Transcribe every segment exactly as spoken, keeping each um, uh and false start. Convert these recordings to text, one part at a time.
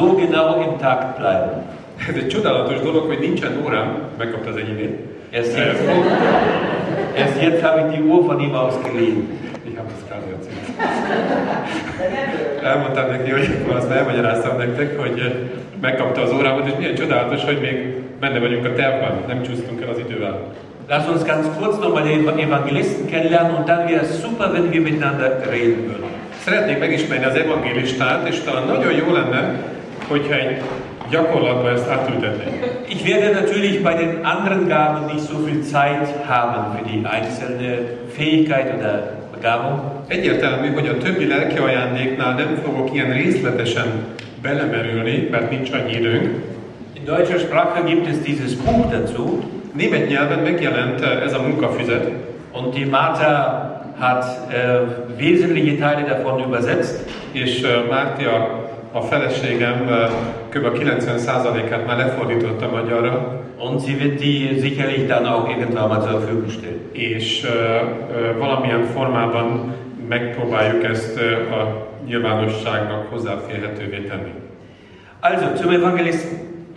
so genau im Takt bleiben. Ez egy csodálatos dolog, hogy nincsen órám, megkapta az enyémét. Erst jetzt, erst jetzt habe ich die Uhr von ihm ausgeliehen. Ich habe das gerade erzählt. Elmondtam neki, hogy azt elmagyaráztam nektek, hogy megkapta az órámat, és milyen csodálatos, hogy még benne vagyunk a tervben, nem csúsztunk el az idővel. Lass uns ganz kurz nochmal den Evangelisten kennenlernen und dann wäre es super, wenn wir miteinander reden würden. Szeretnék megismerni az evangélistát, és talán nagyon jó lenne, hogyha egy gyakorlatba ezt átültetnénk. Ich werde natürlich bei den anderen Gaben nicht so viel Zeit haben für die einzelne Fähigkeit oder Begabung. Egyértelmű, hogy a többi lelki ajándéknál nem fogok ilyen részletesen belemerülni, mert nincs annyi időnk. In deutscher Sprache gibt es dieses Buch dazu. Német nyelven megjelent ez a munkafüzet. Und die Martha hat äh, wesentliche Teile davon übersetzt. És uh, Mártia, a feleségem, uh, kb. kilencven százalékát már lefordította magyarra. Und sie wird die sicherlich dann auch irgendwann mal zur Verfügung stellen. És uh, uh, valamilyen formában megpróbáljuk ezt uh, a nyilvánosságnak hozzáférhetővé tenni. Also, zum Evangelisten.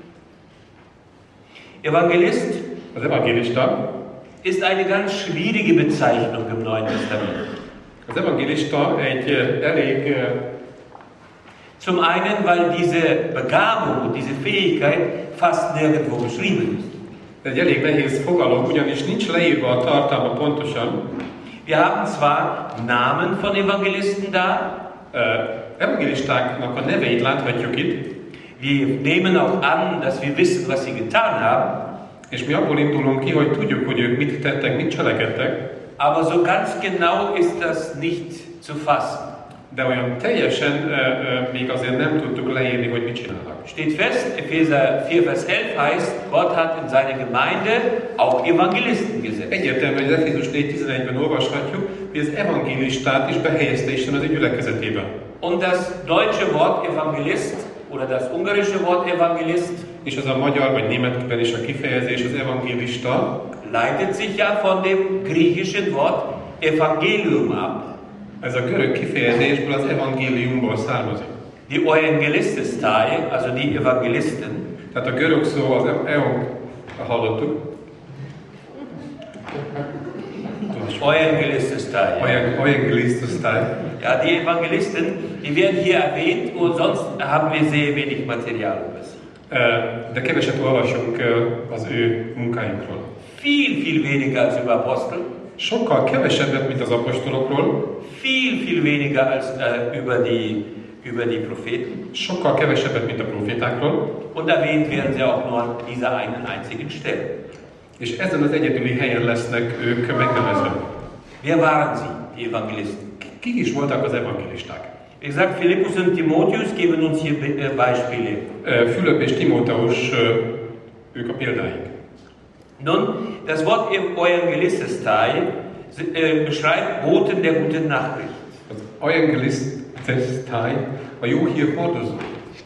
Evangelist az evangélista ist eine ganz schwierige Bezeichnung im Neuen Testament. Az evangélista egy uh, elég uh, Zum einen, weil diese Begabung und diese Fähigkeit fast nirgendwo beschrieben ist. egy elég nehéz fogalom, ugyanis nincs leírva a tartalma pontosan. Wir haben zwar Namen von Evangelisten da, Uh, evangélistáknak a neveit láthatjuk itt. Wir nehmen auch an, dass wir wissen, was sie getan haben. És mi abból indulunk ki, hogy tudjuk, hogy ők mit tettek, mit cselekedtek. Aber so ganz genau ist das nicht zu fassen. De olyan teljesen uh, uh, még azért nem tudtuk leírni, hogy mit csinálnak. Steht fest, Epheser vier Vers elf heißt, Gott hat in seine Gemeinde auch Evangelisten gesetzt. Egyértelmű, hogy az Efézus négy tizenegyben olvashatjuk, hogy az evangélistát is behelyezte Isten az ő gyülekezetében. Und das deutsche Wort Evangelist oder das ungarische Wort Evangelist, és az a magyar vagy németben is a kifejezés, az evangélista, leitet sich ja von dem griechischen Wort Evangelium ab. Ez a görög kifejezésből az evangéliumból származik. Die Euangelistai, also die Evangelisten, tehát a görög szó az eon, hallottuk. Euangelistai. Euangelistai. Ja, die Evangelisten, die werden hier erwähnt und sonst haben wir sehr wenig Material über sie. De keveset olvasunk az ő munkájukról. Viel, viel weniger als über Apostel. Sokkal kevesebbet, mint az apostolokról. Viel, viel weniger als äh, über die über die Propheten. Sokkal kevesebbet, mint a profétákról. Und erwähnt werden sie auch nur an dieser einen einzigen Stelle. És ezen az egyedüli helyen lesznek ők megnevezve. Wer waren sie, die Evangelisten? Kik is voltak az evangelisták? Wie gesagt, Philippus und Timotheus geben uns hier Beispiele. Fülöp és Timóteus, ők a példáink. Nun, das Wort Euangelistai beschreibt Boten der guten Nachricht. Az Euangelistai a jó hír hordozó.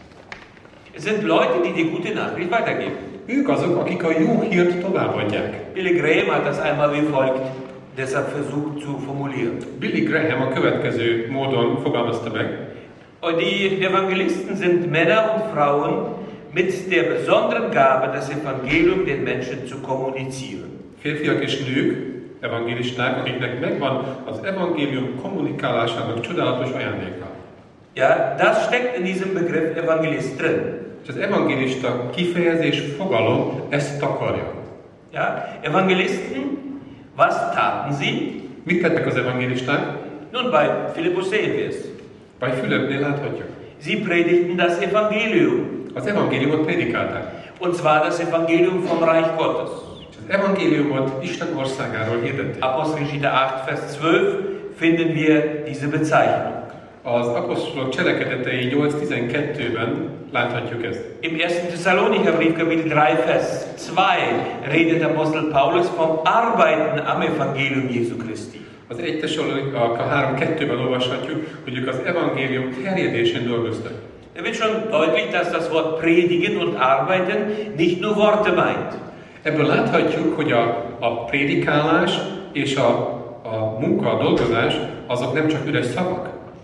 Es sind Leute, die die gute Nachricht weitergeben. Ők azok, akik a jó hírt továbbadják. Billy Graham hat das einmal wie folgt deshalb versucht zu formulieren. Billy Graham a következő módon fogalmazta meg. Und die Evangelisten sind Männer und Frauen mit der besonderen Gabe, das Evangelium den Menschen zu kommunizieren. Férfiak és nők, evangélisták, akiknek megvan az evangélium kommunikálásának csodálatos ajándéka. Ja, das steckt in diesem Begriff Evangelist drin. És az evangélista kifejezés, fogalom ezt takarja. Ja, Evangelisten, was taten sie? Mit tettek az evangélisták? Nun, bei Philippus sehen wir es. Bei Fülöpnél láthatjuk. Sie predigten das Evangelium. Az evangéliumot prédikálták. Und zwar das Evangelium vom Reich Gottes. És az evangéliumot Isten országáról hirdették. Apostelgeschichte acht Vers zwölf finden wir diese Bezeichnung. Az apostolok cselekedetei nyolc tizenkettőben láthatjuk ezt. Im ersten Thessalonicher Brief, Kapitel drei, Vers zwei, redet Apostel Paulus vom Arbeiten am Evangelium Jesu Christi. Az egy Thessalónika három kettőben olvashatjuk, hogy ők az evangélium terjedésén dolgoztak. Da wird schon deutlich, dass das Wort predigen und arbeiten nicht nur Worte meint. Ebből láthatjuk, hogy a, a prédikálás és a, a munka, a dolgozás, azok nem csak üres szavak.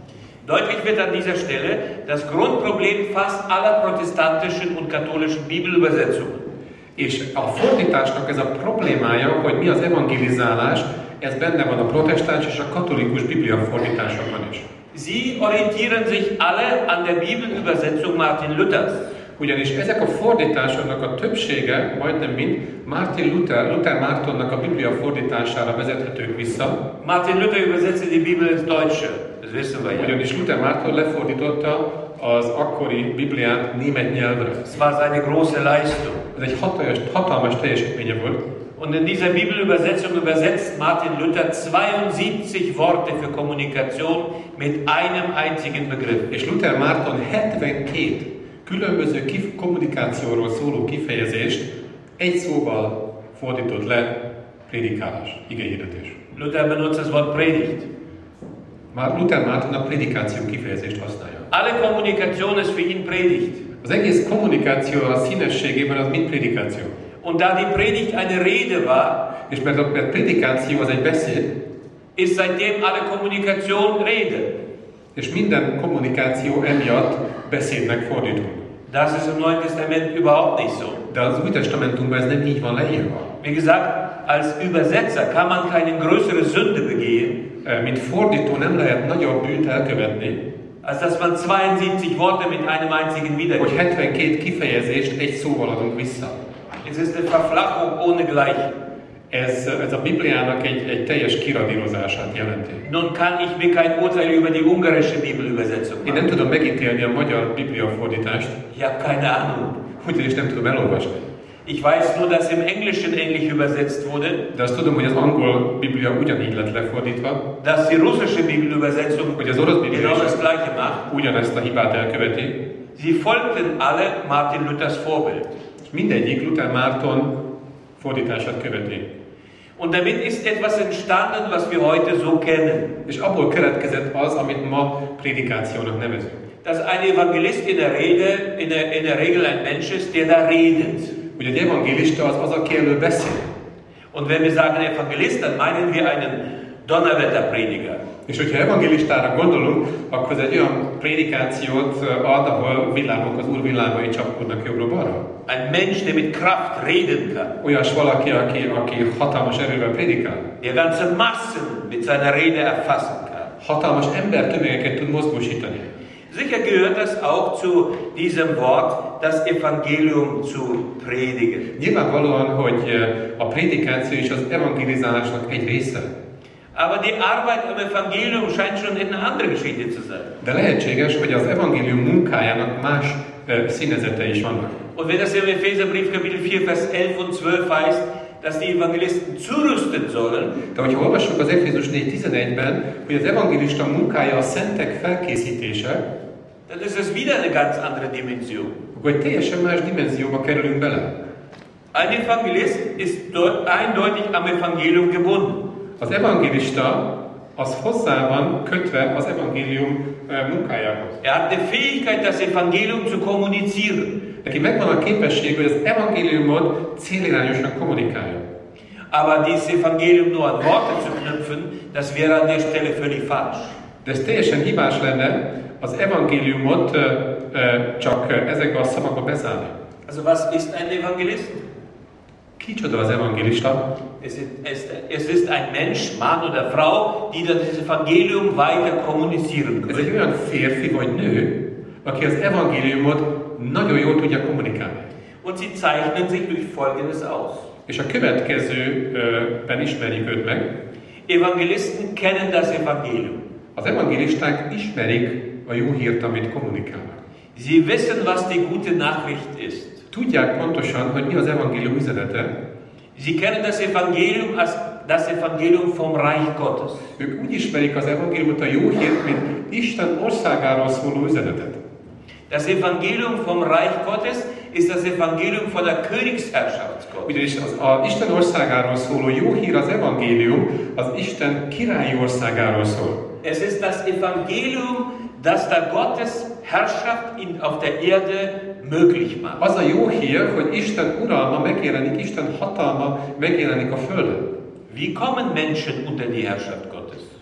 Deutlich wird an dieser Stelle das Grundproblem fast aller protestantischen und katholischen Bibelübersetzungen. És a fordításnak ez a problémája, hogy mi az evangelizálás, ez benne van a protestáns és a katolikus bibliafordításokban is. Sie orientieren sich alle an der Bibelübersetzung Martin Luthers. Ugyanis ezek a fordításoknak a többsége, majdnem mind, Martin Luther, Luther Mártonnak a Biblia fordítására vezethetők vissza. Martin Luther übersetzte die Bibel ins Deutsche, das wissen wir ja. Ugyanis Luther Márton lefordította az akkori Bibliát német nyelvre. Es war seine große Leistung. Ez egy hatalmas, hatalmas teljesítménye volt. Und in dieser Bibelübersetzung übersetzt Martin Luther zweiundsiebzig Worte für Kommunikation mit einem einzigen Begriff. És Luther Márton hetvenkét különböző kif- kommunikációról szóló kifejezést egy szóval fordított le: prédikálás, igehirdetés. Luther benutzt das Wort Predigt. Már Luther Márton a prédikáció kifejezést használja. Alle Kommunikation ist für ihn Predigt. Az egész kommunikáció a színességében az mind prédikáció. Und da die Predigt eine Rede war, És mert a prédikáció az egy beszéd, ist seitdem alle Kommunikation Rede. és minden kommunikáció emiatt beszédnek fordítunk. Das ist im Neuen Testament überhaupt nicht so. De az Új Testamentumban ez nem így van leírva. Wie gesagt, als Übersetzer kann man keine größere Sünde begehen, Mint fordító nem lehet nagyobb bűnt elkövetni, als dass man zweiundsiebzig Worte mit einem einzigen hogy wiedergibt. hetvenkét kifejezést egy szóval adunk vissza. Es ist eine Verflachung ohne Gleichen. Ez, ez a Bibliának egy, egy teljes kiradírozását jelenti. Nun kann ich mir kein Urteil über die ungarische Bibelübersetzung Én nem machen. tudom megítélni a magyar bibliafordítást, Ich habe keine Ahnung. ugyanis nem tudom elolvasni. Ich weiß nur, dass im Englischen ähnlich übersetzt wurde, De azt tudom, hogy az angol biblia ugyanígy lett lefordítva, dass die russische Bibelübersetzung hogy az orosz biblia genau is das Gleiche macht. ugyanezt a hibát elköveti, Sie folgten alle Martin Luthers Vorbild. és mindegyik Luther Márton fordítását követi. Und damit ist etwas entstanden, was wir heute so kennen. És abból keletkezett az, amit ma prédikációnak nevezünk. Dass ein Evangelist in der, Rede, in der, in der Regel ein Mensch ist, der da redet. Hogy egy evangélista az az, aki elől beszél. Und wenn wir sagen Evangelist, dann meinen wir einen Donnerwetterprediger. És hogyha evangélistára gondolunk, akkor ez egy olyan prédikációt ad, ahol villámok, az Úr villámai csapkodnak jobbra-balra. Ein Mensch, der mit Kraft reden kann. Olyas valaki, aki, aki hatalmas erővel prédikál. Der ganze Massen mit seiner Rede erfassen kann. Hatalmas embertömegeket tud mozgósítani. Sicher gehört das auch zu diesem Wort, das Evangelium zu predigen. Nyilvánvalóan, hogy a prédikáció is az evangelizálásnak egy része. Aber die Arbeit am Evangelium scheint schon eine andere Geschichte zu sein. De lehetséges, hogy az evangélium munkájának más uh, színezete is vannak. Und wenn das im Epheserbrief Kapitel vier, Vers elf und zwölf heißt, dass die Evangelisten zurüsten sollen, de hogyha olvassuk az Efézus négy tizenegyben, hogy az evangélista munkája a szentek felkészítése, dann ist es wieder eine ganz andere Dimension. akkor egy teljesen más dimenzióba kerülünk bele. Ein Evangelist ist eindeutig am Evangelium gebunden. Az evangélista az hozzá van kötve az evangélium munkájához. Er hat die Fähigkeit, das Evangelium zu kommunizieren. Neki megvan a képesség, hogy az evangéliumot célirányosan kommunikálja. Aber dieses Evangelium nur an Worte zu knüpfen, das wäre an der Stelle völlig falsch. De ez teljesen hibás lenne az evangéliumot uh, uh, csak uh, ezekbe a szavakba bezárni. Also was ist ein Evangelist? Kicsoda az evangélista? Es ist, es, es ist ein Mensch, Mann oder Frau, die dann das Evangelium weiter kommunizieren Ez egy können. olyan férfi vagy nő, aki az evangéliumot nagyon jól tudja kommunikálni. Und sie zeichnen sich durch Folgendes aus. És a következőben ismerjük őt meg. Evangelisten kennen das Evangelium. Az evangélisták ismerik a jó hírt, amit kommunikálnak. Sie wissen, was die gute Nachricht ist. Tudják pontosan, hogy mi az evangélium üzenete. Sie kennen das Evangelium als das Evangelium vom Reich Gottes. Ők úgy ismerik az evangéliumot, a jó hírt, mint Isten országáról szóló üzenetet. Das Evangelium vom Reich Gottes ist das Evangelium von der Königsherrschaft Gottes. Ugyanis az, az Isten országáról szóló jó hír, az evangélium, az Isten királyi országáról szól. Es ist das Evangelium, das da Gottes Herrschaft in, auf der Erde möglich macht. Az a jó hír, hogy Isten uralma megjelenik, Isten hatalma megjelenik a földön. Wie kommen Menschen unter die Herrschaft Gottes?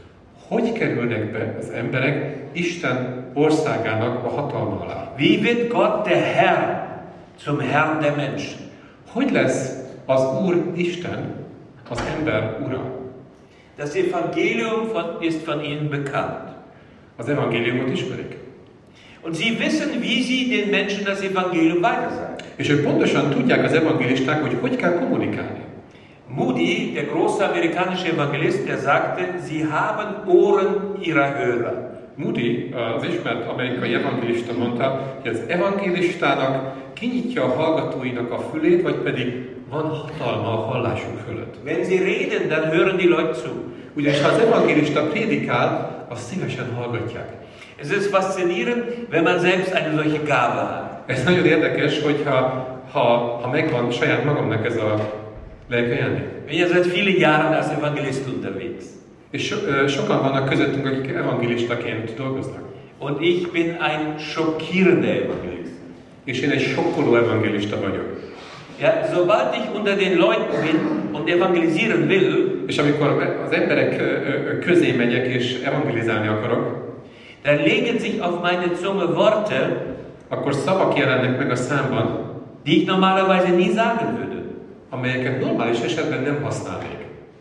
hogy kerülnek be az emberek Isten országának a hatalma alá? Wie wird Gott der Herr zum Herrn der Menschen? Hogy lesz az Úr Isten az ember ura? Das Evangelium von, ist von ihnen bekannt. Az evangéliumot ismerik. Und sie wissen, wie sie den Menschen das Evangelium weitersagen. És ők pontosan tudják az evangélisták, hogy hogy kell kommunikálni. Moody, der große amerikanische Evangelist, der sagte, sie haben Ohren ihrer Hörer. Moody, az ismert amerikai evangélista mondta, hogy az evangélistának kinyitja a hallgatóinak a fülét, vagy pedig van hatalma a hallásuk fölött. Wenn sie reden, dann hören die Leute zu. Ugyanis ha az evangélista prédikál, azt szívesen hallgatják. Es ist faszinierend, wenn man selbst eine solche Gabe hat. Ez nagyon érdekes, hogyha ha, ha megvan saját magamnak ez a lelkejelni. Ich bin ja seit vielen Jahren als Evangelist unterwegs. És so, ö, sokan vannak közöttünk, akik evangélistaként dolgoznak. Und ich bin ein schockierender Evangelist. És én egy sokkoló evangélista vagyok. Ja, sobald ich unter den Leuten bin und evangelisieren will, És amikor az emberek közé megyek és evangelizálni akarok, dann legen sich auf meine Zunge Worte, akkor szavak jelennek meg a számban, die ich normalerweise nie sagen würde. amelyeket normális esetben nem használnék.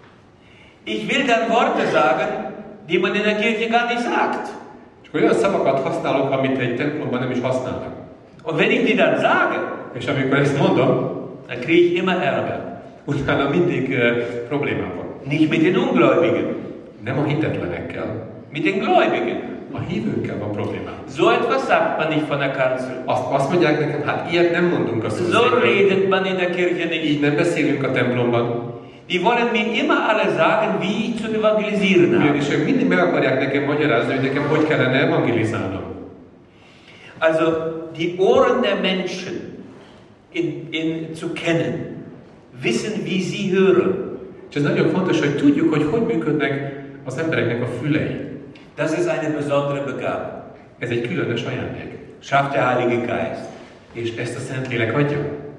Ich will dann Worte sagen, die man in der Kirche gar nicht sagt. És olyan szavakat használok, amit egy templomban nem is használnak. Und wenn ich die dann sage, És amikor ezt mondom, dann kriege ich immer Ärger. utána mindig uh, problémám van. Nicht mit den Ungläubigen, Nem a hitetlenekkel, mit den Gläubigen. a hívőkkel van problémám. So etwas sagt man nicht von der Kanzel. Azt, azt mondják nekem, hát ilyet nem mondunk a So szószékben. redet man in der Kirche nicht. Így nem beszélünk a templomban. Die wollen mir immer alle sagen, wie ich zu evangelisieren habe. Ugyanis ők mindig meg akarják nekem magyarázni, hogy nekem hogy kellene evangelizálnom. Also die Ohren der Menschen in, in, zu kennen, wissen, wie sie hören. És ez nagyon fontos, hogy tudjuk, hogy hogy működnek az embereknek a fülei. Das ist eine besondere Begabung. Ez egy különös ajándék. Schafft der Heilige Geist. És ezt a Szentlélek adja.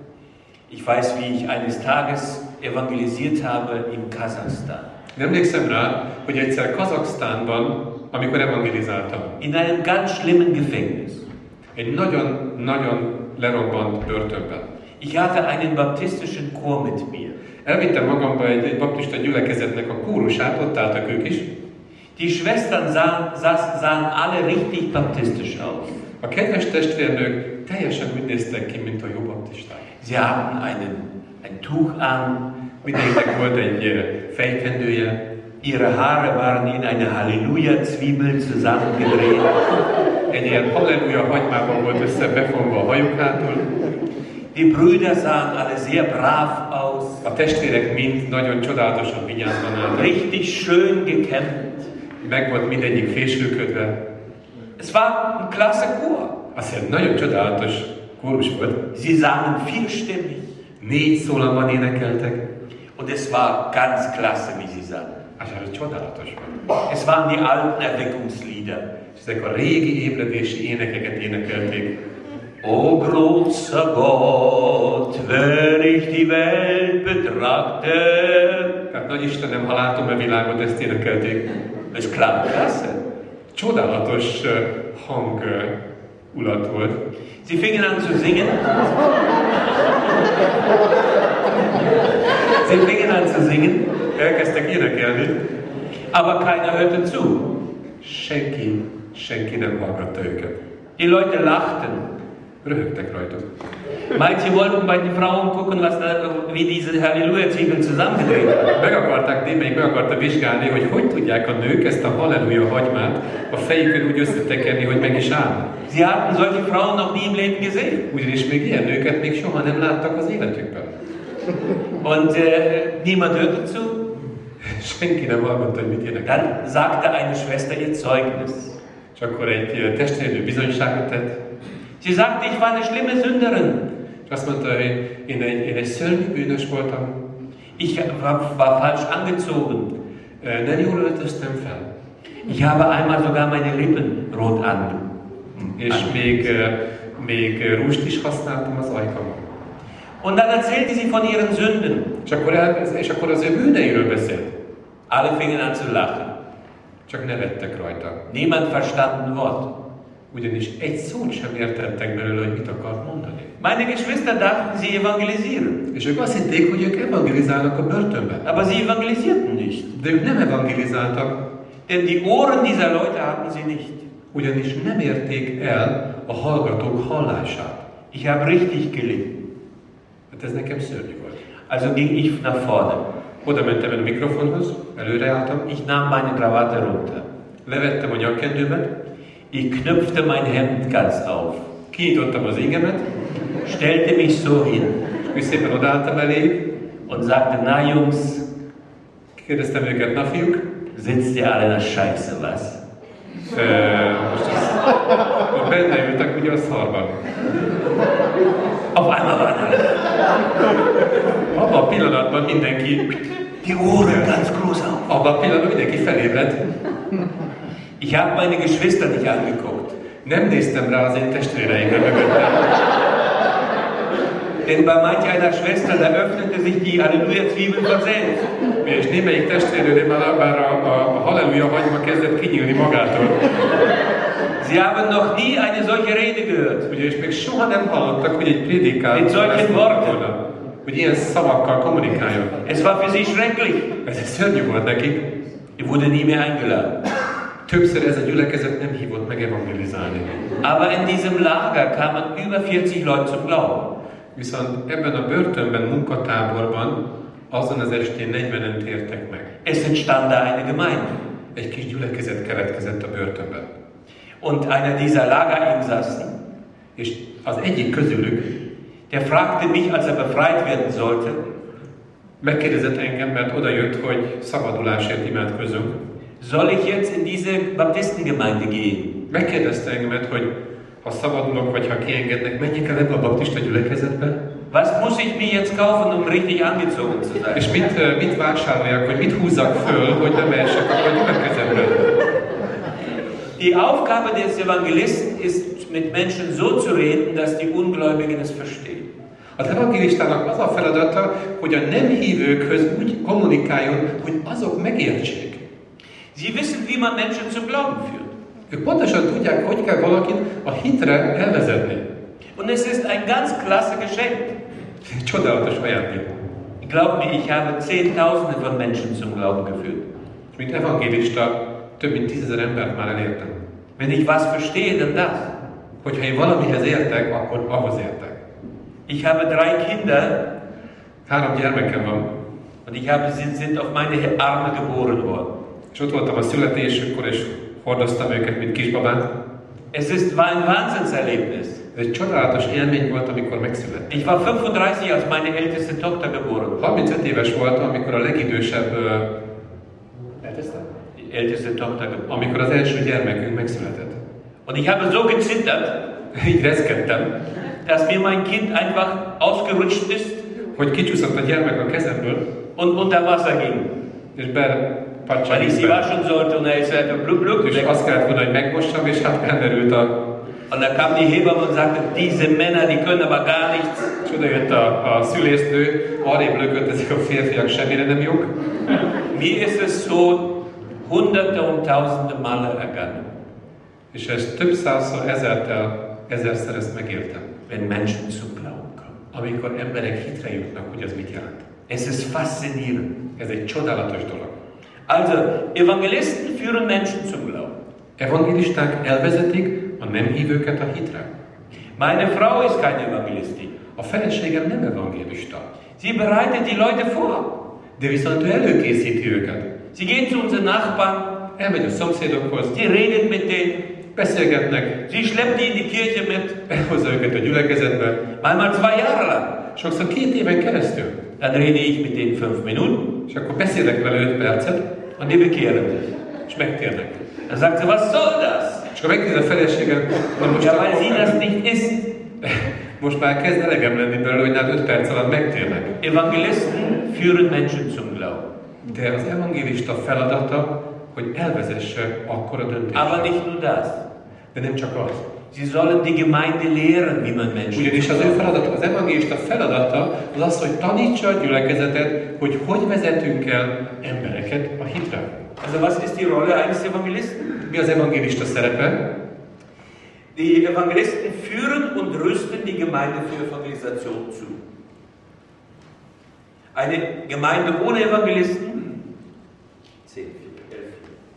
Ich weiß, wie ich eines Tages evangelisiert habe in Kasachstan. Emlékszem rá, hogy egyszer Kazaksztánban, amikor evangelizáltam, In einem ganz schlimmen Gefängnis. egy nagyon-nagyon lerobbant börtönben. Ich hatte einen baptistischen Chor mit mir. Elvittem magamba egy, egy baptista gyülekezetnek a kórusát, ott álltak ők is. Die Schwestern sahen, sahen, sahen alle richtig baptistisch aus. A kedves testvérnők teljesen úgy néztek ki, mint a jó baptisták. Sie hatten einen, ein Tuch an, Mindenkinek volt egy eh, fejkendője, ihre Haare waren in eine Halleluja-Zwiebel zusammengedreht. egy ilyen halleluja hagymában volt össze befonva a hajuk hátul. Die Brüder sahen alle sehr brav aus, A testvérek mind nagyon csodálatosan vigyázban álltak. richtig schön gekämmt. Meg volt mindegyik fésülködve. Es war ein klasse Chor. Azt hiszem, nagyon csodálatos kórus volt. Sie sangen vielstimmig Négy szólamban énekeltek. und es war ganz klasse, wie sie sangen. És ez csodálatos volt. Es waren die alten Erweckungslieder. És ezek a régi ébredési énekeket énekelték. O großer Gott, wenn ich die Welt betrachte. Tehát nagy Istenem, ha látom a világot, ezt énekelték. Es klang klasse. Csodálatos uh, hang uh, ulat volt. Sie fingen an zu singen. Sie fingen an zu singen, Elkezdtek énekelni, aber keiner hörte zu. senki, senki nem hallgatta őket. Die Leute lachten. Röhögtek rajtuk. Manche wollten bei den Frauen gucken, was da, wie diese Halleluja-Zwiebel zusammengedreht hat. Meg akarták, némelyik meg akarta vizsgálni, hogy hogy tudják a nők ezt a halleluja hagymát a fejükön úgy összetekerni, hogy meg is áll. Sie hatten solche Frauen noch nie im Leben gesehen. Ugyanis még ilyen nőket még soha nem láttak az életükben. Und äh, niemand hörte zu. Senki nem hallgatta, hogy mit énekel. Dann sagte eine Schwester ihr Zeugnis. És akkor egy testvérnő bizonyságot tett, Sie sagte, ich war eine schlimme Sünderin. és azt mondta, hogy én egy, én egy szörnyű bűnös voltam, Ich war, war falsch angezogen. nem jól öltöztem fel, Ich habe einmal sogar meine Lippen rot an. és még, még rúst is használtam az ajkamon. Und dann erzählte sie von ihren Sünden. És akkor, el, és akkor az ő bűneiről beszélt. Alle fingen an zu lachen. Csak nevettek rajta. Niemand verstand ein Wort. Ugyanis egy szót sem értettek belőle, hogy mit akart mondani. Meine Geschwister dachten, sie evangelisieren. És ők azt hitték, hogy ők evangelizálnak a börtönben. Aber sie evangelisierten nicht. De ők nem evangelizáltak. Denn die Ohren dieser Leute hatten sie nicht. Ugyanis nem érték el a hallgatók hallását. Ich habe richtig gelitten. Hát ez nekem szörnyű volt. Also ging ich nach vorne. Oda mentem el a mikrofonhoz, előre álltam. Ich nahm meine Krawatte runter. Levettem a nyakkendőmet. Ich knöpfte mein Hemd ganz auf. Kinyitottam az ingemet. Stellte mich so hin. És szépen odaálltam elé. Und sagte, na Jungs. Kérdeztem őket, na fiúk. Sitzt ihr alle in der Scheiße, was? Most az, benne ültek ugye a szarban. Auf einmal war Abban a pillanatban mindenki... die Ohren ganz groß auf. Abban a pillanatban mindenki felébredt. Ich habe meine Geschwister nicht angeguckt. Nem néztem rá az én testvéreimre mögöttem. Denn bei manch einer Schwester, da öffnete sich die Halleluja-Zwiebel von selbst. És némelyik testvérőnél már, már a, a, a halleluja hagyma kezdett kinyílni magától. Sie haben noch nie eine solche Rede gehört. Ugye, és még soha nem hallottak, hogy egy prédikál Mit solchen Worten. hogy ilyen szavakkal kommunikáljon. Es war für sie schrecklich. Ez egy szörnyű volt nekik. Ich wurde nie mehr eingeladen. Többször ez a gyülekezet nem hívott meg evangelizálni. Aber in diesem Lager kamen über vierzig Leute zum Glauben. Viszont ebben a börtönben, munkatáborban azon az estén negyvenen tértek meg. Es entstand da eine Gemeinde. Egy kis gyülekezet keletkezett a börtönben. Und einer dieser Lagerinsassen, és az egyik közülük, der fragte mich, als er befreit werden sollte, megkérdezett engem, mert oda jött, hogy szabadulásért imádkozunk. Soll ich jetzt in diese Baptistengemeinde gehen? Megkérdezte engemet, hogy ha szabadulok, vagy ha kiengednek, menjek el ebbe a baptista gyülekezetbe? Was muss ich mir jetzt kaufen, um richtig angezogen zu sein? És mit, mit vásároljak, hogy mit húzzak föl, hogy ne mehessek abba a gyülekezetbe? Die Aufgabe des Evangelisten ist, mit Menschen so zu reden, dass die Ungläubigen es verstehen. Az evangelistának az a feladata, hogy a nem hívőkhöz úgy kommunikáljon, hogy azok megértsék. Sie wissen, wie man Menschen zum Glauben führt. Ők pontosan tudják, hogy kell valakit a hitre elvezetni. Und es ist ein ganz klasse Geschenk. Csodálatos ajándék. Glaub mir, ich habe Zehntausende von Menschen zum Glauben geführt. Mint evangélista több mint tízezer embert már elértem. Wenn ich was verstehe, dann das. Hogyha én valamihez értek, akkor ahhoz értek. Ich habe drei Kinder. Három gyermekem van. Und ich habe, sie sind auf meine Arme geboren worden. És ott voltam a születésükkor, és hordoztam őket, mint kisbabát. Es ist, war ein Wahnsinnserlebnis. Ez egy csodálatos élmény volt, amikor megszületett. Ich war fünfunddreißig, als meine älteste Tochter geboren wurde. harmincöt éves voltam, amikor a legidősebb... Die älteste Tochter geboren. Amikor az első gyermekünk megszületett. Und ich habe so gezittert, így reszkedtem, dass mir mein Kind einfach ausgerutscht ist, hogy kicsúszott a gyermek a kezemből, und unter Wasser ging. És be Weil ich sie waschen sollte und er ist halt blub blub. És azt kellett volna, hogy megmossam, és hát elmerült a... Und da kam die Hebamme und sagte, diese Männer, die können aber gar nichts. És oda jött a, a szülésznő, arrébb lökött, ezek a férfiak semmire nem jók. Mir ist es so hunderte und tausende Male ergangen. És ez több százszor, ezertel, ezerszer ezt megéltem. Wenn Menschen zum Glauben kommen. Amikor emberek hitre jutnak, hogy ez mit jelent. Es ist faszinierend. Ez egy csodálatos dolog. Also, Evangelisten führen Menschen zum Glauben. Evangelisták elvezetik a nem hívőket a hitre. Meine Frau ist keine Evangelistin. A feleségem nem evangélista. Sie bereitet die Leute vor. De viszont ő előkészíti őket. Sie geht zu unseren Nachbarn. Elmegy a szomszédokhoz. Sie redet mit denen. Beszélgetnek. Sie schleppt die in die Kirche mit. Elhozza őket a gyülekezetbe. Manchmal zwei Jahre lang. Sokszor két éven keresztül. Dann rede ich mit denen fünf Minuten. És akkor beszélek vele öt percet. Und die bekehren sich. És megtérnek. Dann sagt sie, was soll das? És akkor megnéz a feleségem, na most ja, weil sie das nicht ist. Most már kezd elegem lenni belőle, hogy hát öt perc alatt megtérnek. Evangelisten führen Menschen zum Glauben. De az evangélista feladata, hogy elvezesse akkor a döntést. Aber nicht nur das. De nem csak az. Sie sollen die Gemeinde lehren, wie man Menschen. Ugyanis az ő feladata, az evangélista feladata az az, hogy tanítsa a gyülekezetet, hogy hogy vezetünk el embereket a hitre. Das Also was ist die Rolle eines Evangelisten? Mi az evangélista szerepe? Die Evangelisten führen und rüsten die Gemeinde für Evangelisation zu. Eine Gemeinde ohne Evangelisten? zehn, elf.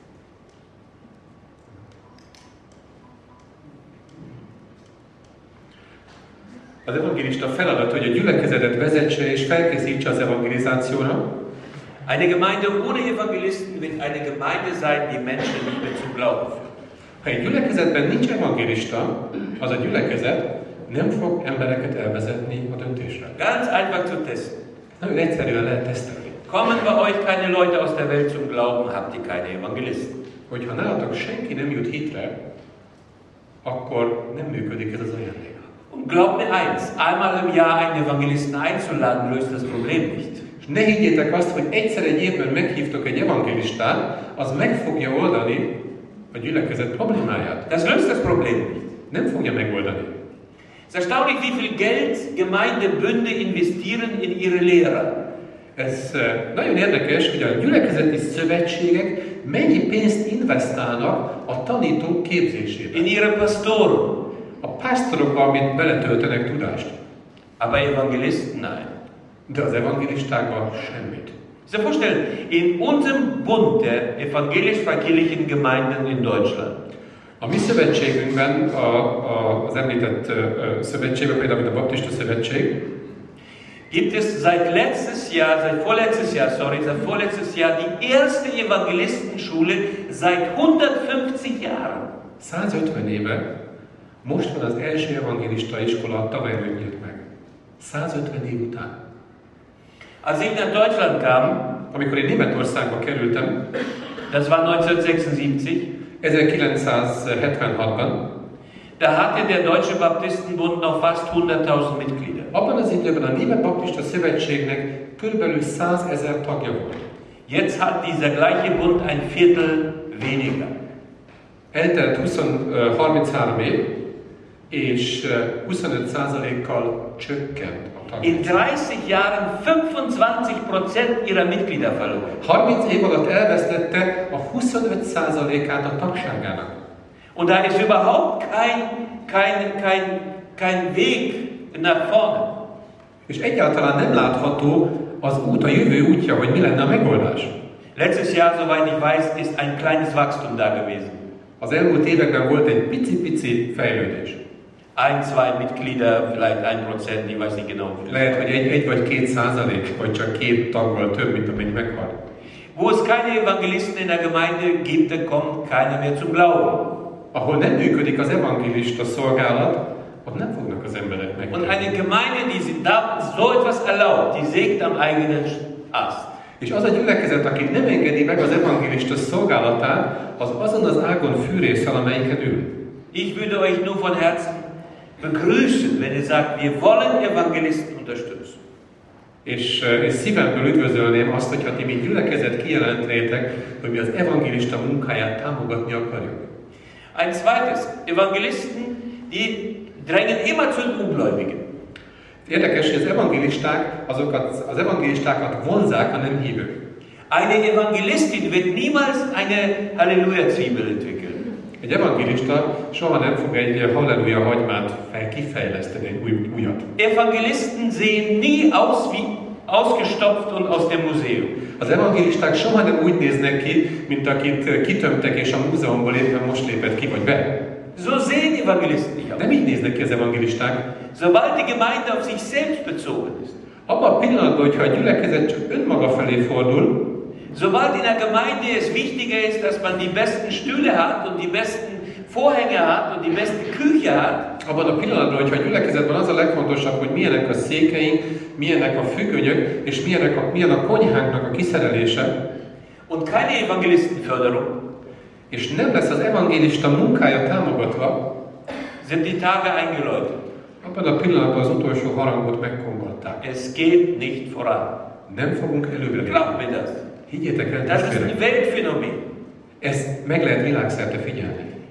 Az evangélista feladat, hogy a gyülekezetet vezetse és felkészítse az evangelizációra. Eine Gemeinde ohne Evangelisten wird eine Gemeinde sein, die Menschen nicht mehr zum Glauben führt. Ha egy gyülekezetben nincs evangélista, az a gyülekezet nem fog embereket elvezetni a döntésre. Ganz einfach zu testen. Nagyon egyszerűen lehet tesztelni. Kommen bei euch keine Leute aus der Welt zum Glauben, habt ihr keine Evangelisten. Hogyha nálatok senki nem jut hitre, akkor nem működik ez az ajándék. Und glaubt mir eins, einmal im Jahr einen Evangelisten einzuladen, löst das Problem nicht. És ne higgyétek azt, hogy egyszer egy évben meghívtok egy evangélistát, az meg fogja oldani a gyülekezet problémáját. Das löst das Problem nicht. Nem fogja megoldani. Es ist erstaunlich, wie viel Geld Gemeindebünde investieren in ihre Lehrer. Ez nagyon érdekes, hogy a gyülekezeti szövetségek mennyi pénzt investálnak a tanítók képzésébe. In ihre Pastoren. A pásztorokba, amit beletöltenek tudást. Aber Evangelisten nein. De az evangelistákban semmit. Sie vorstellen, in unserem Bund der evangelisch-evangelischen Gemeinden in Deutschland A mi szövetségünkben, a, a, az említett uh, szövetségben, például mint a Baptista Szövetség, gibt es seit letztes Jahr, seit vorletztes Jahr, sorry, seit vorletztes Jahr die erste Evangelistenschule seit hundertfünfzig Jahren. százötven éve most van az első evangélista iskola, tavaly nyílt meg. százötven év után. Als ich nach Deutschland kam, amikor én Németországba kerültem, das war neunzehnhundertsechsundsiebzig, ezerkilencszázhetvenhatban, da hatte der Deutsche Baptistenbund noch fast hunderttausend Mitglieder. abban az időben a Német Baptista Szövetségnek körülbelül százezer tagja volt. Jetzt hat dieser gleiche Bund ein Viertel weniger. Eltelt húsz, harminchárom év, és huszonöt százalékkal csökkent a tagja. In dreißig Jahren fünfundzwanzig Prozent ihrer Mitglieder verloren. harminc év alatt elvesztette a huszonöt százalékát a tagságának. Und da ist überhaupt kein, kein, kein, kein Weg nach vorne. És egyáltalán nem látható az út, a jövő útja, hogy mi lenne a megoldás. Letztes Jahr, soweit ich weiß, ist ein kleines Wachstum da gewesen. Az elmúlt években volt egy pici-pici fejlődés. Ein, zwei Mitglieder, vielleicht ein Prozent, ich weiß nicht genau. Lehet, hogy egy, egy vagy két százalék, vagy csak két taggal több, mint amennyi meghalt. Wo es keine Evangelisten in der Gemeinde gibt, da kommt keiner mehr zum Glauben. Ahol nem működik az evangelista szolgálat, ott nem fognak az emberek meg. Und eine Gemeinde, die sie da so etwas erlaubt, die sägt am eigenen Ast. És az a gyülekezet, aki nem engedi meg az evangelista szolgálatát, az azon az ágon fűrészel, amelyiken ül. Ich würde euch nur von Herzen begrüßen, wenn ihr sagt, wir wollen Evangelisten unterstützen. És, és szívemből üdvözölném azt, hogyha ti, mint gyülekezet kijelentnétek, hogy mi az evangelista munkáját támogatni akarjuk. Ein zweites, Evangelisten, die drängen immer zu den Ungläubigen. Érdekes, hogy az evangelisták, azokat, az evangelistákat vonzák a nem hívők. Eine Evangelistin wird niemals eine Halleluja-Zwiebel entwickeln. Egy evangelista soha nem fog egy halleluja hagymát fel kifejleszteni, egy új, újat. Evangelisten sehen nie aus wie ausgestopft und aus dem Museum. Az evangelisták soha nem úgy néznek ki, mint akit kitömtek és a múzeumból éppen most lépett ki vagy be. So sehen Evangelisten nicht aus. Nem így néznek ki az evangelisták. Sobald die Gemeinde auf sich selbst bezogen ist, abban a pillanatban, hogyha a gyülekezet csak önmaga felé fordul, sobald in der Gemeinde es wichtiger ist, dass man die besten Stühle hat und die besten Vorhänge hat und die beste Küche hat, abban a pillanatban, hogyha a gyülekezetben az a legfontosabb, hogy milyenek a székeink, milyenek a függönyök, és milyenek a, milyen a konyhánknak a kiszerelése, und keine Evangelistenförderung, és nem lesz az evangélista munkája támogatva, sind die Tage eingeläutet. abban a pillanatban az utolsó harangot megkongatták. Es geht nicht voran. Nem fogunk előbbre lépni. Glaubt mir das. Higgyétek el, Das ist testvérek, ein Weltphänomen. ezt meg lehet világszerte figyelni.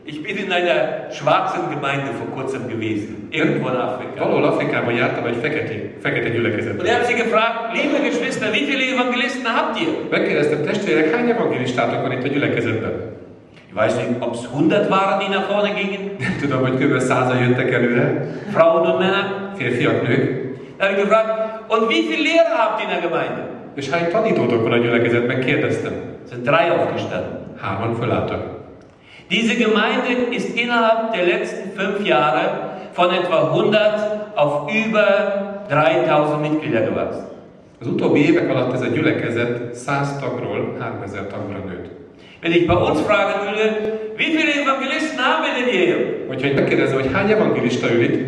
Ich bin in einer schwarzen Gemeinde vor kurzem gewesen, irgendwo in Afrika. Valahol Afrikában jártam egy fekete, fekete Und gyülekezetben. er hat sie gefragt, liebe Geschwister, wie viele Evangelisten habt ihr? Megkérdeztem, testvérek, hány evangelistátok van itt a gyülekezetben? Ich weiß nicht, ob es hundert waren, die nach vorne gingen, Tudom, hogy kb. százan jöttek előre, Frauen und Männer. férfiak, nők. Da habe ich gefragt, und wie viele Lehrer habt ihr in der Gemeinde? És hány tanítótok van a gyülekezetben? Kérdeztem. Es sind drei aufgestanden. Hárman fölálltak. Diese Gemeinde ist innerhalb der letzten fünf Jahre von etwa hundert auf über dreitausend Mitglieder gewachsen. Az utóbbi évek alatt ez a gyülekezet száz tagról háromezer tagra nőtt. Wenn ich bei uns fragen würde, wie viele Evangelisten haben wir denn hier? Hogyha megkérdezem, hogy hány evangelista ül itt,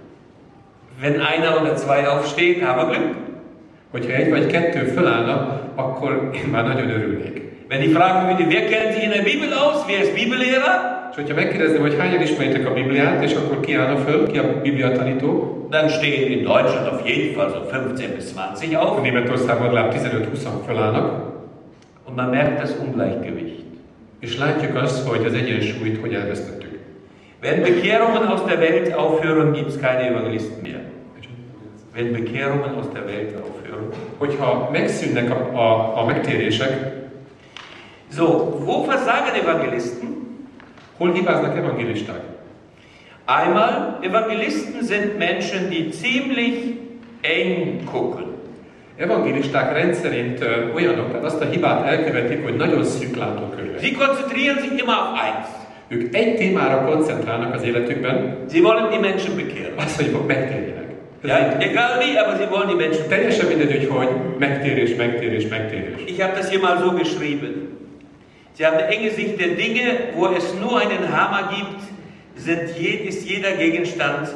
Wenn einer oder zwei aufsteht, haben wir Glück. hogyha egy vagy kettő fölállna, akkor én már nagyon örülnék. Wenn ich fragen würde, wer kennt sich in der Bibel aus? Wer ist Bibellehrer? És hogyha megkérdezném, hogy hányan ismeritek a Bibliát, és akkor ki állna föl, ki a Biblia tanító, Dann stehen in Deutschland auf jeden Fall so fünfzehn bis zwanzig auf. Németországban legalább tizenöt-húszan fölállnak, Und man merkt das Ungleichgewicht. és látjuk azt, hogy az egyensúlyt hogy elvesztettük. Wenn Bekehrungen aus der Welt aufhören, gibt es keine Evangelisten mehr. Wenn Bekehrungen aus der Welt aufhören. Hogyha megszűnnek a, a, a megtérések, So, wo versagen Evangelisten? hol hibáznak evangélisták? Einmal, Evangelisten sind Menschen, die ziemlich eng gucken. Evangélisták rendszerint ö, olyanok, tehát azt a hibát elkövetik, hogy nagyon szűk látókörűek. Sie konzentrieren sich immer auf eins. Ők egy témára koncentrálnak az életükben, Sie wollen die Menschen bekehren. az, hogy megtérjenek. Ez Ja, egy- egal wie, aber sie wollen die Menschen bekehren. teljesen mindegy, hogy hogy, megtérés, megtérés, megtérés. Ich habe das hier mal so geschrieben. Sie haben eine enge Sicht der Dinge, wo es nur einen Hammer gibt, sind je, ist jeder Gegenstand,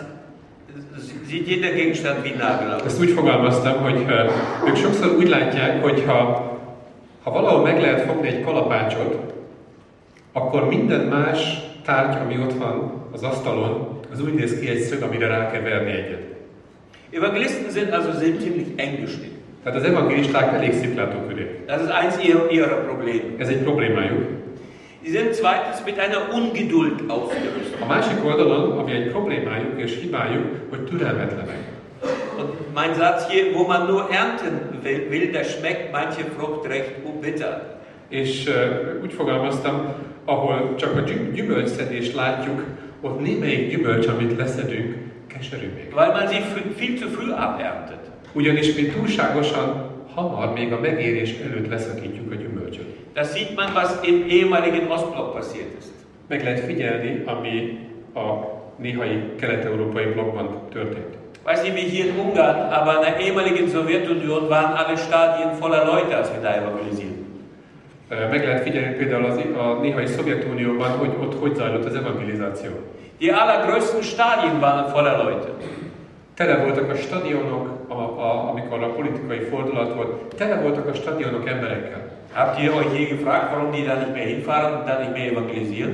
sieht jeder Gegenstand wie Nagel aus. Ezt úgy fogalmaztam, hogy ö, ők sokszor úgy látják, hogy ha, ha valahol meg lehet fogni egy kalapácsot, akkor minden más tárgy, ami ott van az asztalon, az úgy néz ki egy szög, amire rá kell verni egyet. Evangelisten sind also sind ziemlich eng gestrickt. Tehát az evangélisták elég sziklátókörűek. Das ist eins ihrer, ihrer Probleme. Ez egy problémájuk. Sie sind zweitens mit einer Ungeduld ausgerüstet. A másik oldalon, ami egy problémájuk és hibájuk, hogy türelmetlenek. Und mein Satz hier, wo man nur ernten will, will da schmeckt manche Frucht recht bitter. És uh, úgy fogalmaztam, ahol csak a gyü- gyümölcsszedést látjuk, ott némelyik gyümölcs, amit leszedünk, keserű még. Weil man sie viel zu früh aberntet. Ugyanis mi túlságosan hamar, még a megérés előtt leszakítjuk a gyümölcsöt. Das sieht man, was im ehemaligen Ostblock passiert ist. Meg lehet figyelni, ami a néhai kelet-európai blokkban történt. Weiß nicht, wie hier in Ungarn, aber in der ehemaligen Sowjetunion waren alle Stadien voller Leute, als wir da evangelisierten. Meg lehet figyelni például az, a néhai Szovjetunióban, hogy ott hogy zajlott az evangelizáció. Die allergrößten Stadien waren voller Leute. Tele voltak a stadionok, a, a, amikor a politikai fordulat volt, tele voltak a stadionok emberekkel. Habt ihr euch je gefragt, warum die da nicht mehr hinfahren und da nicht mehr evangelisieren?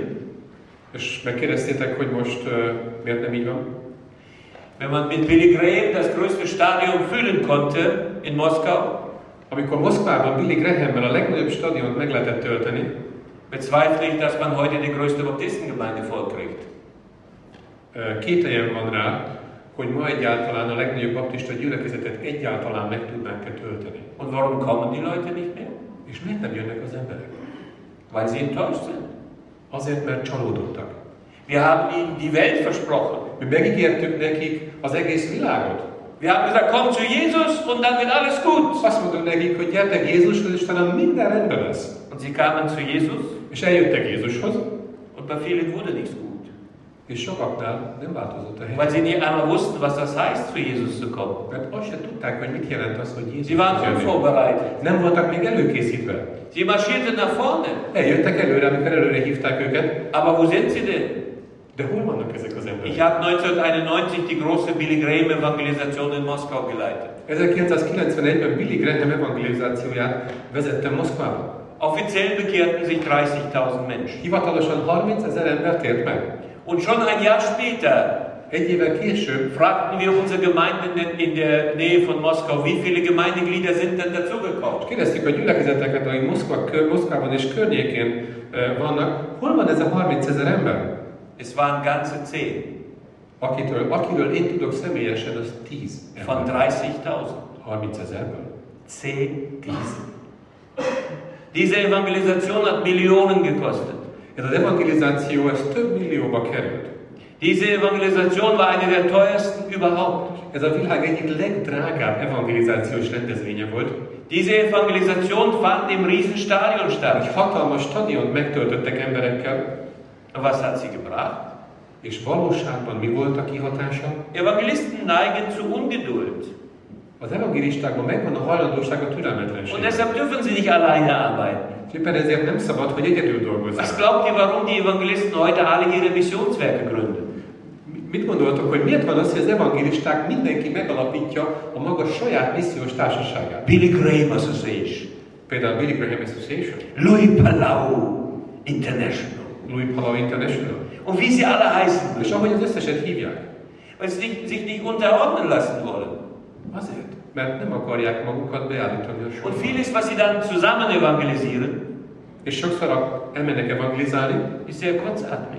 És megkérdeztétek, hogy most uh, miért nem így van? Wenn man mit Billy Graham das größte Stadion füllen konnte in Moskau, Amikor Moszkvában Billy Grahammel a legnagyobb stadiont meg lehetett tölteni, bezweifle ich, dass man heute die größte Baptistengemeinde vollkriegt. uh, két helyen van rá, hogy ma egyáltalán a legnagyobb baptista gyülekezetet egyáltalán meg tudnánk-e tölteni. Und warum kommen die Leute nicht mehr? És miért nem jönnek az emberek? Weil sie enttäuscht sind. Azért, mert csalódottak. Wir haben ihnen die Welt versprochen. Mi megígértük nekik az egész világot. Wir haben gesagt, komm zu Jesus und dann wird alles gut. Azt mondtuk nekik, hogy gyertek Jézushoz, és talán minden rendben lesz. Und sie kamen zu Jesus És eljöttek Jézushoz, und bei vielen wurde nichts gut. és sokaknál nem változott a Weil helyzet. sie nicht einmal wussten, was das heißt, zu Jesus zu kommen. Mert azt se tudták, hogy mit jelent az, hogy Sie waren Jézus unvorbereitet. nem voltak még előkészítve. Sie marschierten nach vorne. Eljöttek előre, amikor előre hívták őket, Aber wo sind sie denn? de hol vannak ezek az Ich emberek? habe neunzehnhunderteinundneunzig die große Billy Graham Evangelisation in Moskau geleitet. ezerkilencszázkilencvenegyben Billy Graham evangelizációját vezettem Moszkvában. Offiziell bekehrten sich dreißigtausend Menschen. Hivatalosan harmincezer ember tért meg. Und schon ein Jahr später Egy évvel később fragten wir unsere Gemeinden in der Nähe von Moskau, wie viele Gemeindeglieder sind denn dazugekommen? kérdeztük a gyülekezeteket, akik Moszkva, Moszkvában és környékén vannak, hol van ez a harmincezer ember? Es waren ganze zehn. Akitől, akiről én tudok személyesen, az tíz. Von dreißigtausend. harmincezerből. Zehn. Diese Evangelisation hat Millionen gekostet. Ez az evangelizáció, ez több millióba került. Diese Evangelisation war eine der teuersten überhaupt. Ez a világ egyik legdrágább evangelizációs rendezvénye volt. Diese Evangelisation fand im Riesenstadion Egy statt. hatalmas stadiont megtöltöttek emberekkel, Und was hat sie gebracht? és valóságban mi volt a kihatása? Evangelisten neigen zu Ungeduld. Az evangelistákban megvan a hajlandóság a türelmetlenség. Und deshalb dürfen sie nicht alleine arbeiten. És éppen ezért nem szabad, hogy egyedül Was dolgozzanak. glaubt ihr, warum die Evangelisten heute alle ihre Missionswerke gründen? Mit gondoltok, hogy miért van az, hogy az evangelisták mindenki megalapítja a maga saját missziós társaságát? Billy Graham Association, Például Billy Graham Association, Louis Palau International Louis Palau International, und wie sie alle heißen és mögen, ahogy az összeset hívják. weil sie sich- sich nicht unterordnen lassen wollen. Azért, mert nem akarják magukat beállítani a Und sorba. vieles, was sie dann zusammen evangelisieren, És sokszor a- elmennek evangelizálni, ist sehr kurzatmig.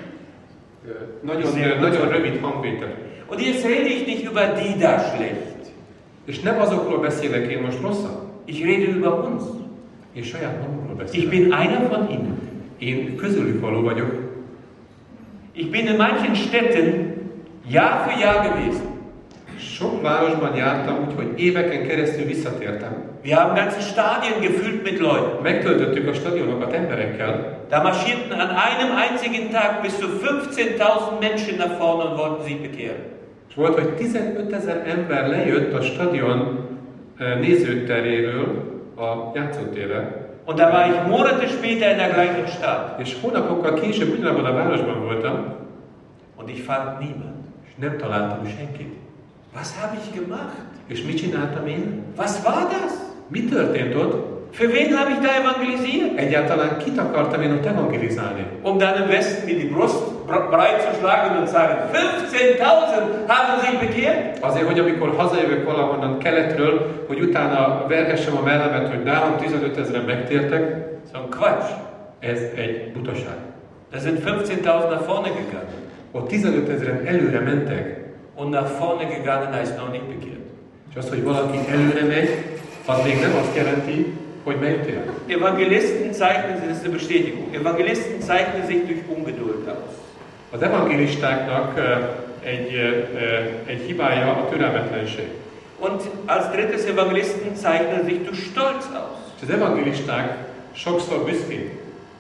nagyon, Sehr nagyon rövid hangvétel. Und jetzt rede ich nicht über die da schlecht. És nem azokról beszélek én most rosszat, Ich rede über uns. én saját magunkról Ich beszélek. bin einer von ihnen. Én közülük való vagyok. Ich bin in manchen Städten Jahr für Jahr gewesen. Sok városban jártam, úgyhogy éveken keresztül visszatértem. Wir haben ganze Stadien gefüllt mit Leuten. Megtöltöttük a stadionokat emberekkel, Da marschierten an einem einzigen Tag bis zu fünfzehntausend Menschen nach vorne und wollten sich bekehren. és volt, hogy tizenötezer ember lejött a stadion eh, nézőteréről a játszótérre, Und da war ich Monate später in der gleichen Stadt. és hónapokkal később ugyanabban a városban voltam, Und ich fand niemand. és nem találtam senkit. Was habe ich gemacht? És mit csináltam én? Was war das? Mi történt ott? Für wen habe ich da evangelisiert? Egyáltalán kit akartam én ott evangelizálni? Um dann im Westen mir die Brust br- breit zu schlagen und sagen, fünfzehntausend haben sich bekehrt? Azért, hogy amikor hazajövök valahonnan keletről, hogy utána vergessem a mellemet, hogy nálam tizenötezren megtértek, So ein Quatsch. ez egy butaság. Da sind fünfzehntausend nach vorne gegangen. Ott tizenötezren előre mentek, Und nach vorne gegangen heißt noch nicht bekehrt. és az, hogy valaki előre megy, az még nem azt jelenti, hogy megtér. Evangelisten zeichnen sich, das ist eine Bestätigung, Evangelisten zeichnen sich durch Ungeduld aus. Az evangelistáknak eh, egy, eh, egy hibája a türelmetlenség. Und als drittes, Evangelisten zeichnen sich durch Stolz aus. És az evangelisták sokszor büszkék.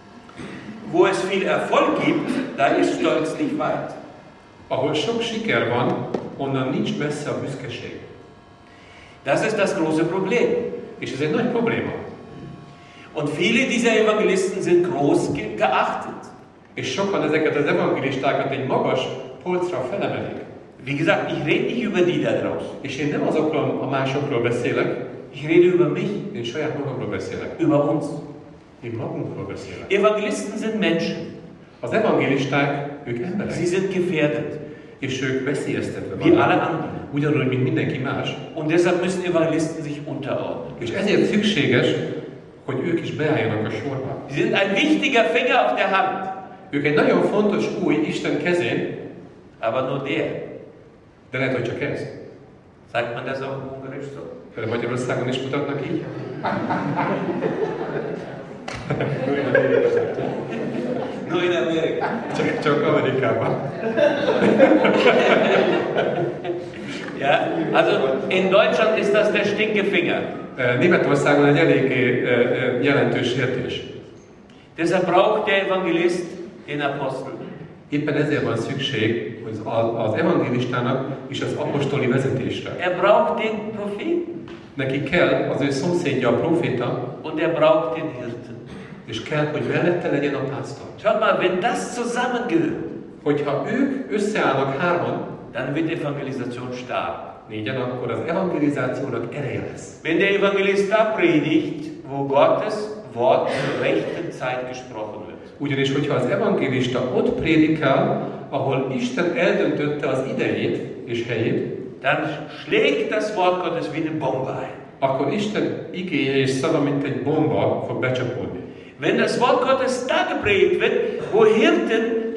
Wo es viel Erfolg gibt, da ist Stolz nicht weit. Ahol sok siker van, onnan nincs messze a büszkeség. Das ist das große Problem. És ez egy nagy probléma. Und viele dieser Evangelisten sind groß ge geachtet. És sokan ezeket az evangelistákat egy magas polcra felemelik. Wie gesagt, ich rede nicht über die da draußen. És én nem azokról a másokról beszélek, Ich rede über mich, én saját magamról beszélek. über uns. Én magunkról beszélek. Evangelisten sind Menschen. Az evangelisták, ők emberek. Sie sind gefährdet, És ők veszélyeztetve wie alle vannak. anderen. Ugyanúgy, mint mindenki más. Und deshalb müssen Evangelisten sich unterordnen. És ezért szükséges, hogy ők is beálljanak a sorba. Sie sind ein wichtiger Finger auf der Hand, Ők egy nagyon fontos új Isten kezén, aber nur der. de lehet, hogy csak ez. Sagt man das auch im Ungarisch so? De Magyarországon is mutatnak így. Nur in Amerika. Csak, csak Amerikában. Ja, also in Deutschland ist das der Stinkefinger. Németországon egy eléggé jelentős értés. Deshalb braucht der Evangelist den Apostel. Éppen ezért van szükség az, az evangélistának és az apostoli vezetésre. Er braucht den Propheten Neki kell az ő szomszédja a proféta, und er braucht den Hirten. és kell, hogy mellette legyen a pásztor. Schaut mal, wenn das zusammengehört, Hogyha ők összeállnak hárman, dann wird Evangelisation stark. négyen, akkor az evangelizációnak ereje lesz. Wenn der Evangelist da predigt, wo Gottes Wort zur rechten Zeit gesprochen wird, Ugyanis, hogyha az evangélista ott prédikál, ahol Isten eldöntötte az idejét és helyét, dann schlägt das Wort Gottes wie eine Bombe ein. akkor Isten igéje és szava, mint egy bomba fog becsapódni. Wenn das Wort Gottes da gepredigt wird, wo Hirten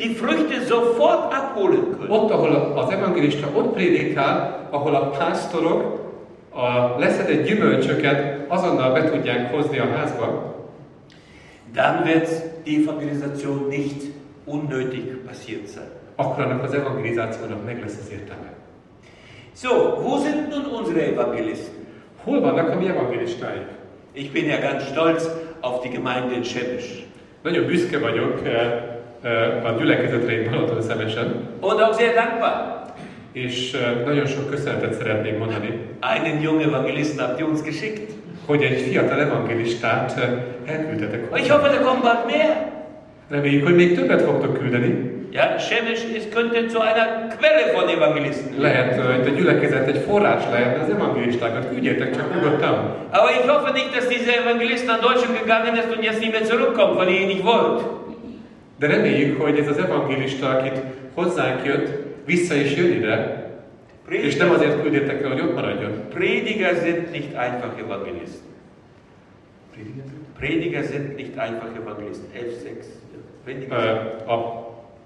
die Früchte sofort abholen können. Ott, ahol az evangélista ott prédikál, ahol a pásztorok a leszedett gyümölcsöket azonnal be tudják hozni a házba, dann wird die Evangelisation nicht unnötig passiert sein. akkor annak az evangelizációnak meg lesz az értelme. So, wo sind nun unsere Evangelisten? Hol vannak a mi evangélistáink? Ich bin ja ganz stolz auf die Gemeinde in Schemisch. Nagyon büszke vagyok eh, eh, a gyülekezetre itt Balatonszemesen, Und auch sehr dankbar. és eh, nagyon sok köszönetet szeretnék mondani, Einen jungen Evangelisten habt ihr uns geschickt. hogy egy fiatal evangélistát eh, elküldtetek Ich hozzá. hoffe, da kommen bald mehr. Reméljük, hogy még többet fogtok küldeni. Ja, Schemisch ist, könnte zu einer Quelle von Evangelisten werden. Lehet, hogy a gyülekezet egy forrás lehetne az evangélistákat. Küldjétek csak nyugodtan. Aber ich hoffe nicht, dass dieser Evangelist nach Deutschland gegangen ist und jetzt nicht mehr zurückkommt, weil ihr ihn nicht wollt. De reméljük, hogy ez az evangélista, akit hozzánk jött, vissza is jön ide, és nem azért küldjétek el, hogy ott maradjon. Prediger sind nicht einfach Evangelisten. Prediger sind nicht einfach Evangelisten. elf sechs. Prediger. A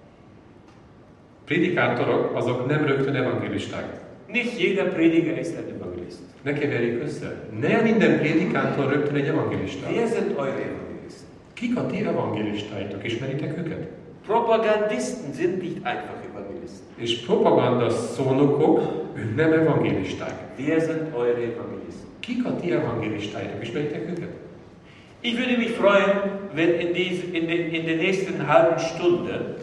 prédikátorok azok nem rögtön evangélisták. Nicht jeder Prediger ist ein Evangelist. Ne keverjük össze. Ne minden prédikátor rögtön egy evangélista. Wer sind eure Evangelisten? Kik a ti evangélistáitok? Ismeritek őket? Propagandisten sind nicht einfach Evangelisten. És propaganda szónokok, ők nem evangélisták. Wer sind eure Evangelisten? Kik a ti evangélistáitok? Ismeritek őket? Ich würde mich freuen, wenn in, dies, in, den, in der nächsten halben Stunde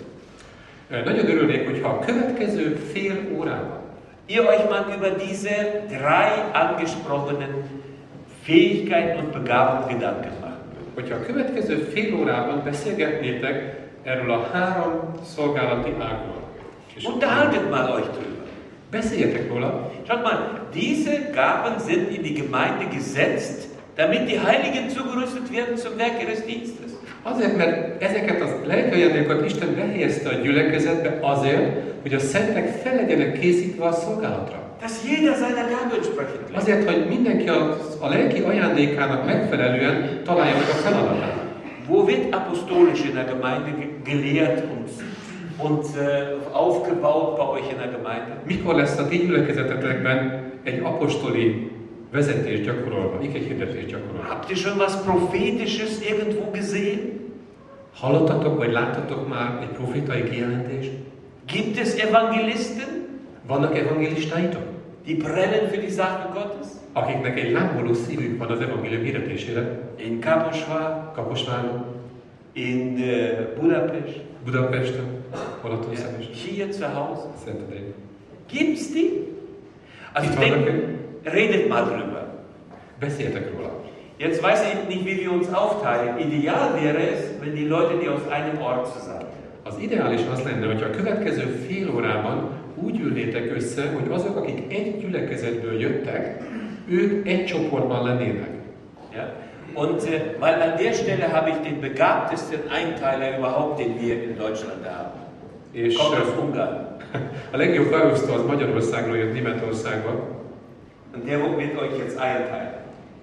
Nagyon örülnék, hogyha a következő fél órában ihr euch mal über diese drei angesprochenen Fähigkeiten und Begabungen Gedanken machen würdet. hogyha a következő fél órában beszélgetnétek erről a három szolgálati ágról. És Unterhaltet mal euch drüber. beszéljetek róla. Schaut mal, diese Gaben sind in die Gemeinde gesetzt, damit die Heiligen zugerüstet werden zum Werk ihres Dienstes. Azért, mert ezeket a lelkiajándékokat Isten behelyezte a gyülekezetbe azért, hogy a szentek fel legyenek készítve a szolgálatra. Dass jeder seiner Gabe entsprechend lebt. Azért, hogy mindenki a, a lelki ajándékának megfelelően találja meg a feladatát. Wo wird apostolisch in der Gemeinde gelehrt und, und äh, aufgebaut bei euch in der Gemeinde? Mikor lesz a ti gyülekezetetekben egy apostoli vezetés gyakorolva, egy hirdetés gyakorolva? Habt ihr schon was Prophetisches irgendwo gesehen? Hallottatok, vagy láttatok már egy profétai kijelentést? Gibt es Evangelisten, Vannak evangélistáitok? die brennen für die Sache Gottes? Akiknek egy lángoló szívük van az evangélium hirdetésére? In Kaposvár, Kaposváron, in äh, Budapest, Budapesten, ja, Balatonszemesen, hier zu Hause. Szentendrén. Gibt's die? Also Itt ich vannak denke, ők? redet mal drüber. Beszéltek róla. Jetzt weiß ich nicht, wie wir uns aufteilen. Ideal wäre es, wenn die Leute, die aus einem Ort zusammen. Az ideális az lenne, hogyha a következő fél órában úgy ülnétek össze, hogy azok, akik egy gyülekezetből jöttek, ők egy csoportban lennének. Ja? Und äh, weil an der Stelle habe ich den begabtesten Einteiler überhaupt, den wir in Deutschland haben. És Kommt aus Ungarn. a legjobb beosztó az Magyarországról jött Németországba, Und der wird euch jetzt einteilen.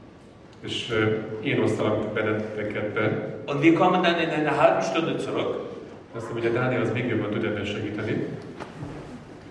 és uh, én osztalak benneteket be. Und wir kommen dann in einer halben Stunde zurück. Azt hiszem, hogy a Dániel az még jobban tud ebben segíteni.